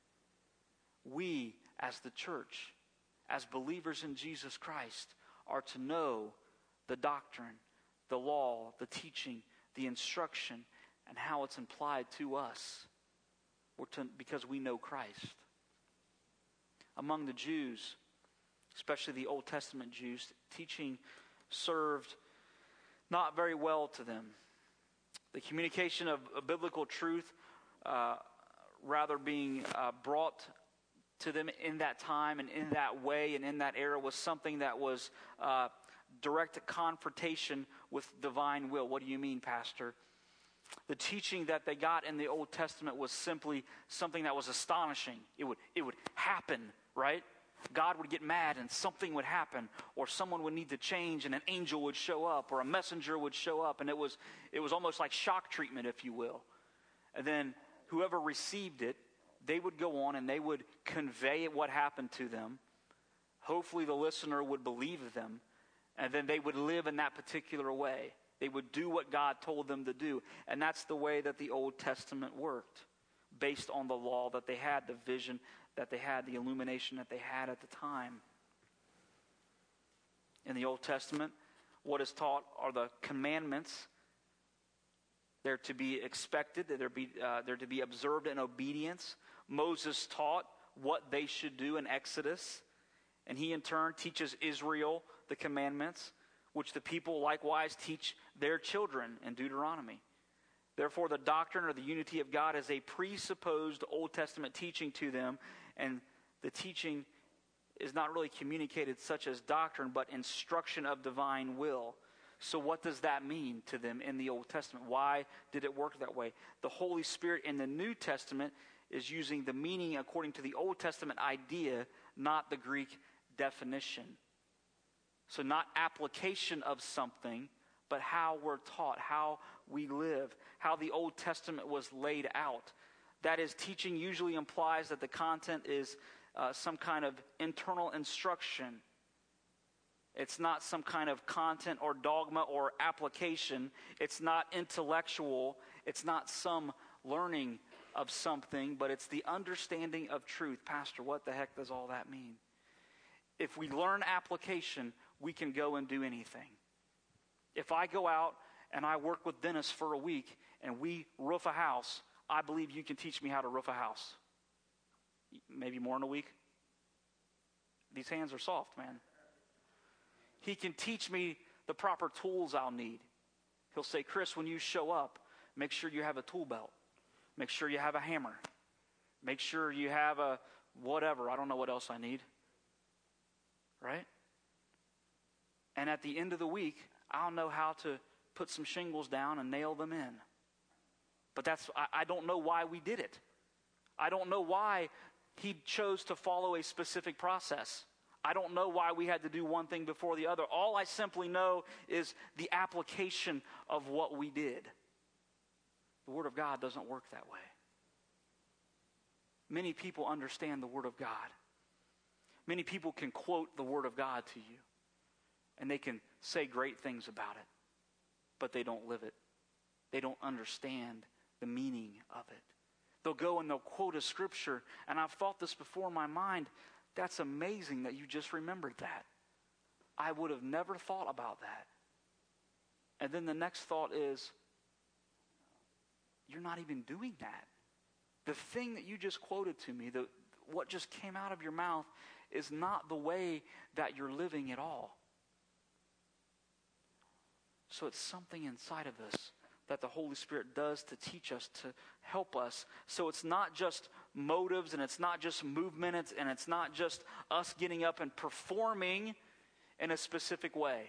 We, as the church, as believers in Jesus Christ, are to know the doctrine, the law, the teaching, the instruction, and how it's implied to us because we know Christ. Among the Jews, especially the Old Testament Jews, teaching served not very well to them. The communication of biblical truth rather being brought to them in that time and in that way and in that era was something that was direct confrontation with divine will. What do you mean, Pastor? The teaching that they got in the Old Testament was simply something that was astonishing. It would happen, right? God would get mad and something would happen, or someone would need to change and an angel would show up, or a messenger would show up, and it was almost like shock treatment, if you will. And then whoever received it, they would go on and they would convey what happened to them. Hopefully the listener would believe them, and then they would live in that particular way. They would do what God told them to do. And that's the way that the Old Testament worked, based on the law that they had, the vision that they had, the illumination that they had at the time. In the Old Testament, what is taught are the commandments. They're to be expected, they're to be observed in obedience. Moses taught what they should do in Exodus, and he in turn teaches Israel the commandments, which the people likewise teach their children in Deuteronomy. Therefore, the doctrine or the unity of God is a presupposed Old Testament teaching to them, and the teaching is not really communicated such as doctrine, but instruction of divine will. So what does that mean to them in the Old Testament? Why did it work that way? The Holy Spirit in the New Testament is using the meaning according to the Old Testament idea, not the Greek definition. So not application of something, but how we're taught, how we live, how the Old Testament was laid out. That is, teaching usually implies that the content is some kind of internal instruction. It's not some kind of content or dogma or application. It's not intellectual. It's not some learning of something, but it's the understanding of truth. Pastor, what the heck does all that mean? If we learn application, we can go and do anything. If I go out and I work with Dennis for a week and we roof a house, I believe you can teach me how to roof a house. Maybe more in a week. These hands are soft, man. He can teach me the proper tools I'll need. He'll say, Chris, when you show up, make sure you have a tool belt. Make sure you have a hammer. Make sure you have a whatever. I don't know what else I need. Right? And at the end of the week, I'll know how to put some shingles down and nail them in. But I don't know why we did it. I don't know why he chose to follow a specific process. I don't know why we had to do one thing before the other. All I simply know is the application of what we did. The Word of God doesn't work that way. Many people understand the Word of God. Many people can quote the Word of God to you, and they can say great things about it, but they don't live it. They don't understand the meaning of it. They'll go and they'll quote a scripture, and I've thought this before in my mind. That's amazing that you just remembered that. I would have never thought about that. And then the next thought is, you're not even doing that. The thing that you just quoted to me, what just came out of your mouth, is not the way that you're living at all. So it's something inside of us that the Holy Spirit does to teach us, to help us. So it's not just motives, and it's not just movement, and it's not just us getting up and performing in a specific way.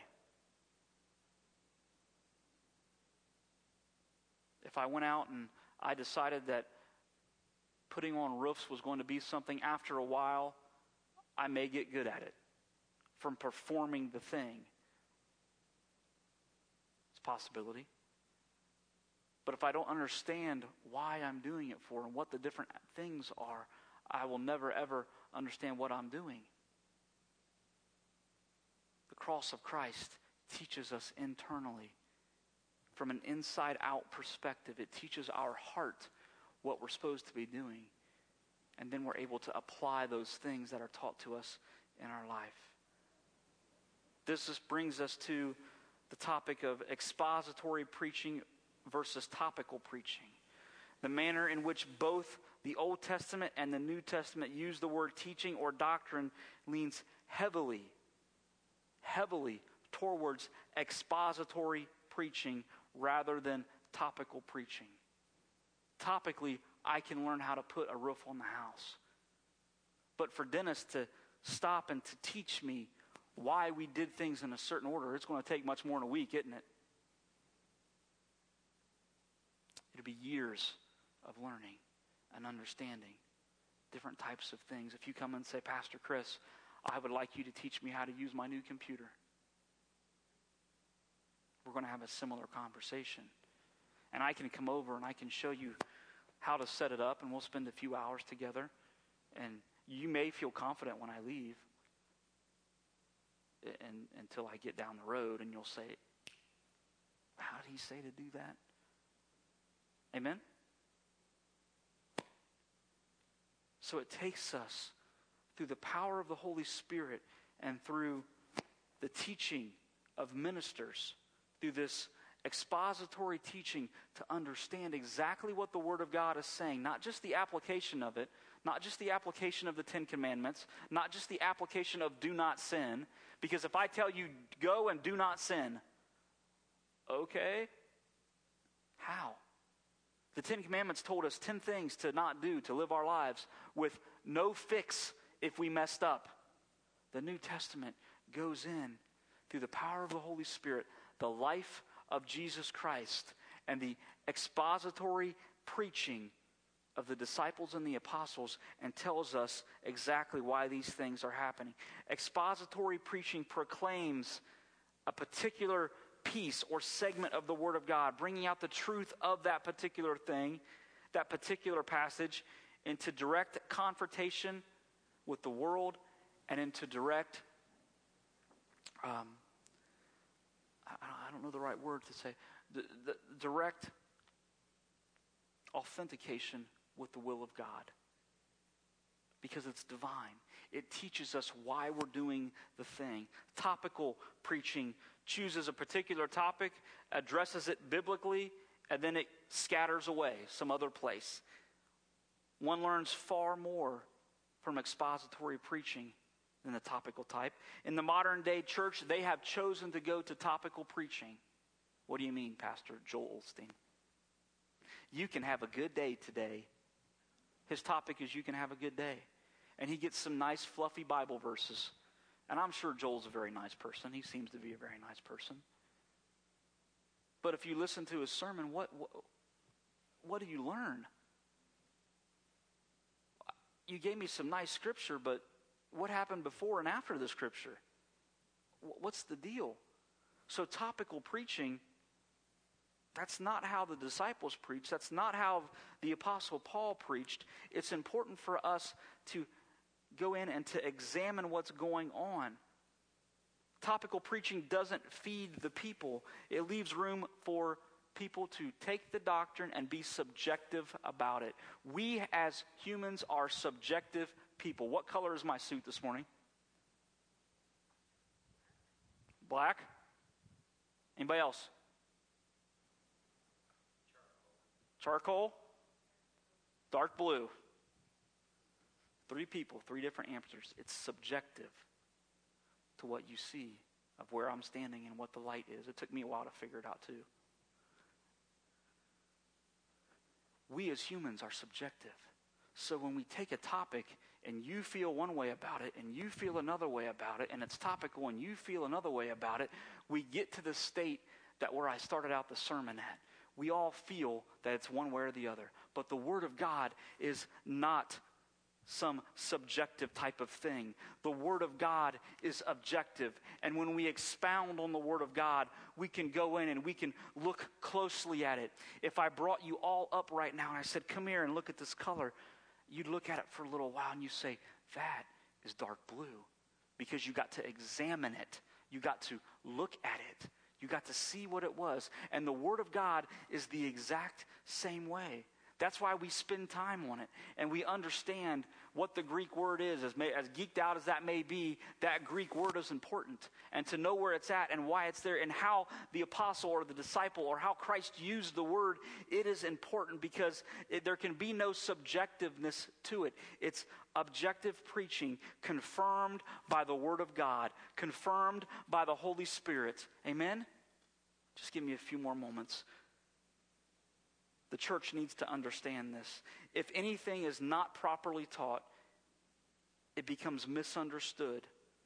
If I went out and I decided that putting on roofs was going to be something, after a while, I may get good at it from performing the thing. It's a possibility. But if I don't understand why I'm doing it for and what the different things are, I will never, ever understand what I'm doing. The cross of Christ teaches us internally. From an inside-out perspective, it teaches our heart what we're supposed to be doing. And then we're able to apply those things that are taught to us in our life. This just brings us to the topic of expository preaching versus topical preaching. The manner in which both the Old Testament and the New Testament use the word teaching or doctrine leans heavily towards expository preaching rather than topical preaching. Topically, I can learn how to put a roof on the house. But for Dennis to stop and to teach me why we did things in a certain order, it's going to take much more than a week, isn't it? It'll be years of learning and understanding different types of things. If you come and say, Pastor Chris, I would like you to teach me how to use my new computer, we're going to have a similar conversation. And I can come over and I can show you how to set it up, and we'll spend a few hours together. And you may feel confident when I leave until I get down the road, and you'll say, how did he say to do that? Amen? So it takes us through the power of the Holy Spirit and through the teaching of ministers, through this expository teaching, to understand exactly what the Word of God is saying, not just the application of it, not just the application of the Ten Commandments, not just the application of do not sin, because if I tell you go and do not sin, okay, how? The Ten Commandments told us 10 things to not do, to live our lives with no fix if we messed up. The New Testament goes in through the power of the Holy Spirit, the life of Jesus Christ, and the expository preaching of the disciples and the apostles, and tells us exactly why these things are happening. Expository preaching proclaims a particular piece or segment of the Word of God, bringing out the truth of that particular thing, that particular passage, into direct confrontation with the world, and into direct, I don't know the right word to say, the direct authentication with the will of God. Because it's divine. It teaches us why we're doing the thing. Topical preaching chooses a particular topic, addresses it biblically, and then it scatters away some other place. One learns far more from expository preaching than the topical type. In the modern day church, they have chosen to go to topical preaching. What do you mean, Pastor Joel Osteen? You can have a good day today. His topic is you can have a good day. And he gets some nice fluffy Bible verses. And I'm sure Joel's a very nice person. He seems to be a very nice person. But if you listen to his sermon, what do you learn? You gave me some nice scripture, but what happened before and after the scripture? What's the deal? So topical preaching, that's not how the disciples preached. That's not how the Apostle Paul preached. It's important for us to go in and to examine what's going on. Topical preaching doesn't feed the people. It leaves room for people to take the doctrine and be subjective about it. We as humans are subjective people. What color is my suit this morning? Black? Anybody else? Charcoal? Dark blue? 3 people, 3 different answers. It's subjective to what you see of where I'm standing and what the light is. It took me a while to figure it out too. We as humans are subjective. So when we take a topic and you feel one way about it and you feel another way about it and it's topical and you feel another way about it, we get to the state that where I started out the sermon at. We all feel that it's one way or the other. But the Word of God is not some subjective type of thing. The Word of God is objective. And when we expound on the Word of God, we can go in and we can look closely at it. If I brought you all up right now and I said, come here and look at this color, you'd look at it for a little while and you say, that is dark blue. Because you got to examine it. You got to look at it. You got to see what it was. And the Word of God is the exact same way. That's why we spend time on it. And we understand what the Greek word is. As geeked out as that may be, that Greek word is important. And to know where it's at and why it's there and how the apostle or the disciple or how Christ used the word, it is important because there can be no subjectiveness to it. It's objective preaching confirmed by the Word of God, confirmed by the Holy Spirit. Amen? Just give me a few more moments. The church needs to understand this. If anything is not properly taught, it becomes misunderstood.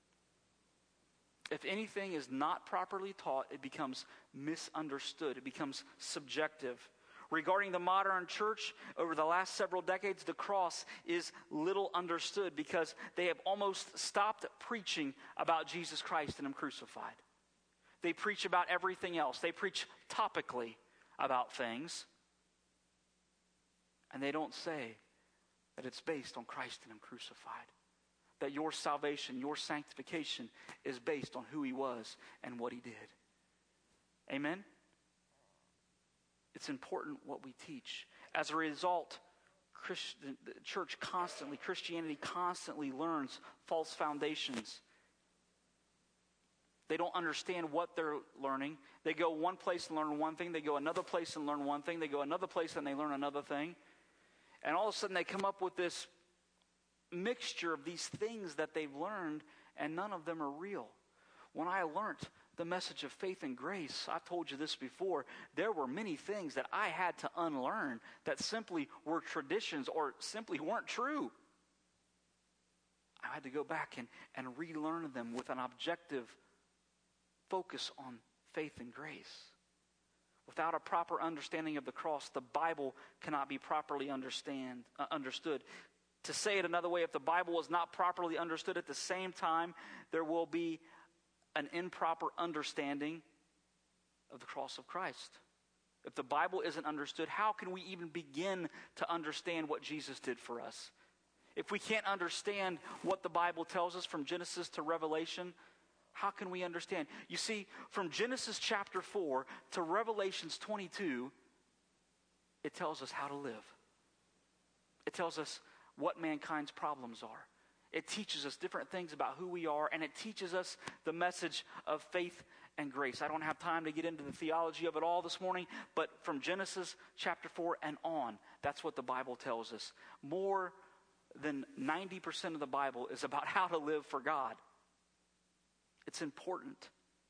If anything is not properly taught, it becomes misunderstood. It becomes subjective. Regarding the modern church, over the last several decades, the cross is little understood because they have almost stopped preaching about Jesus Christ and Him crucified. They preach about everything else. They preach topically about things. And they don't say that it's based on Christ and Him crucified. That your salvation, your sanctification is based on who He was and what He did. Amen? It's important what we teach. As a result, Christianity constantly learns false foundations. They don't understand what they're learning. They go one place and learn one thing. They go another place and learn one thing. They go another place and they learn another thing. And all of a sudden they come up with this mixture of these things that they've learned, and none of them are real. When I learned the message of faith and grace, I've told you this before, there were many things that I had to unlearn that simply were traditions or simply weren't true. I had to go back and relearn them with an objective focus on faith and grace. Without a proper understanding of the cross, the Bible cannot be properly understood. To say it another way, if the Bible is not properly understood at the same time, there will be an improper understanding of the cross of Christ. If the Bible isn't understood, how can we even begin to understand what Jesus did for us? If we can't understand what the Bible tells us from Genesis to Revelation, how can we understand? You see, from Genesis chapter 4 to Revelations 22, it tells us how to live. It tells us what mankind's problems are. It teaches us different things about who we are, and it teaches us the message of faith and grace. I don't have time to get into the theology of it all this morning, but from Genesis chapter 4 and on, that's what the Bible tells us. More than 90% of the Bible is about how to live for God. It's important.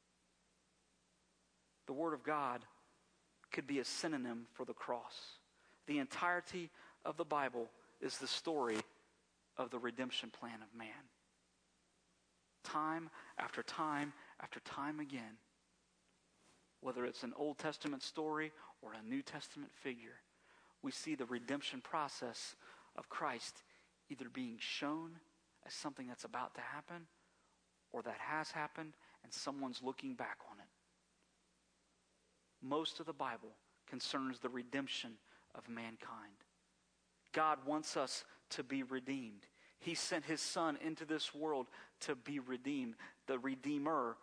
The Word of God could be a synonym for the cross. The entirety of the Bible is the story of the redemption plan of man. Time after time after time again, whether it's an Old Testament story or a New Testament figure, we see the redemption process of Christ either being shown as something that's about to happen or that has happened and someone's looking back on it. Most of the Bible concerns the redemption of mankind. God wants us to be redeemed. He sent his Son into this world to be redeemed, the Redeemer,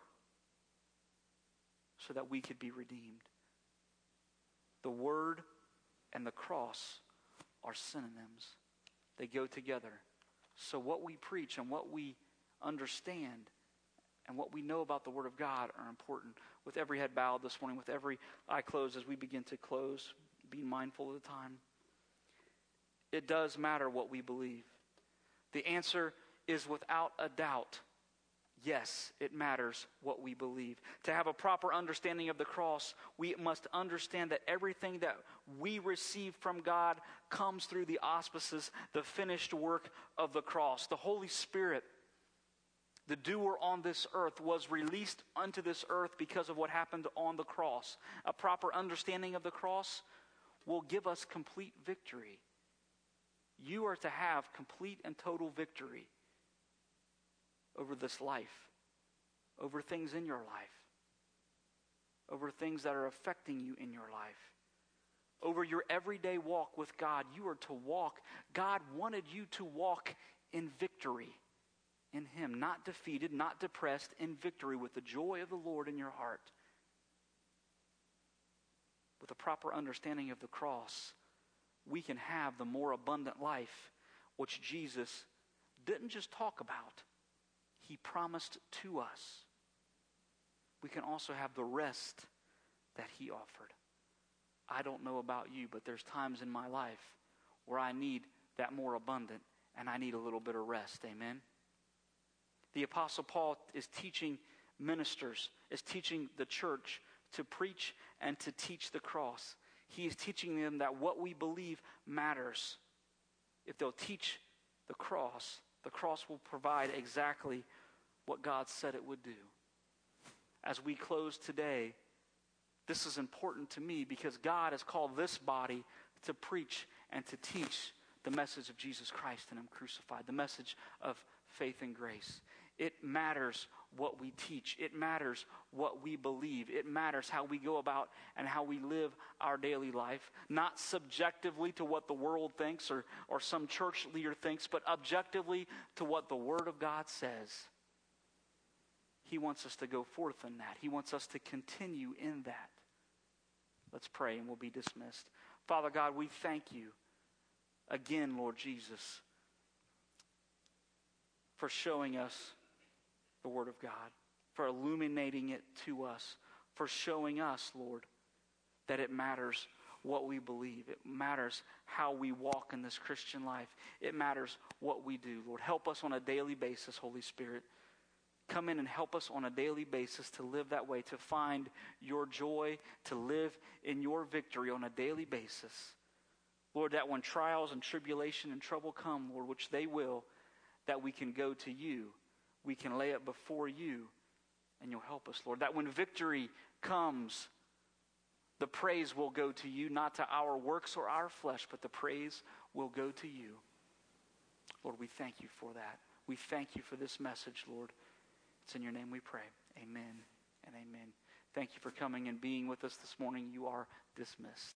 so that we could be redeemed. The Word and the cross are synonyms. They go together. So what we preach and what we understand and what we know about the Word of God are important. With every head bowed this morning, with every eye closed as we begin to close, being mindful of the time. It does matter what we believe. The answer is without a doubt, yes, it matters what we believe. To have a proper understanding of the cross, we must understand that everything that we receive from God comes through the auspices, the finished work of the cross. The Holy Spirit, the doer on this earth, was released unto this earth because of what happened on the cross. A proper understanding of the cross will give us complete victory. You are to have complete and total victory over this life, over things in your life, over things that are affecting you in your life, over your everyday walk with God. You are to walk. God wanted you to walk in victory in Him, not defeated, not depressed, in victory with the joy of the Lord in your heart. With a proper understanding of the cross, we can have the more abundant life which Jesus didn't just talk about. He promised to us. We can also have the rest that He offered. I don't know about you, but there's times in my life where I need that more abundant and I need a little bit of rest. Amen? The Apostle Paul is teaching ministers, is teaching the church to preach and to teach the cross. He is teaching them that what we believe matters. If they'll teach the cross will provide exactly what God said it would do. As we close today, this is important to me because God has called this body to preach and to teach the message of Jesus Christ and Him crucified, the message of faith and grace. It matters what we teach. It matters what we believe. It matters how we go about and how we live our daily life. Not subjectively to what the world thinks or some church leader thinks, but objectively to what the Word of God says. He wants us to go forth in that. He wants us to continue in that. Let's pray and we'll be dismissed. Father God, we thank you again, Lord Jesus, for showing us the Word of God, for illuminating it to us, for showing us, Lord, that it matters what we believe. It matters how we walk in this Christian life. It matters what we do. Lord, help us on a daily basis, Holy Spirit. Come in and help us on a daily basis to live that way, to find your joy, to live in your victory on a daily basis. Lord, that when trials and tribulation and trouble come, Lord, which they will, that we can go to you. We can lay it before you, and you'll help us, Lord. That when victory comes, the praise will go to you, not to our works or our flesh, but the praise will go to you. Lord, we thank you for that. We thank you for this message, Lord. It's in your name we pray. Amen and amen. Thank you for coming and being with us this morning. You are dismissed.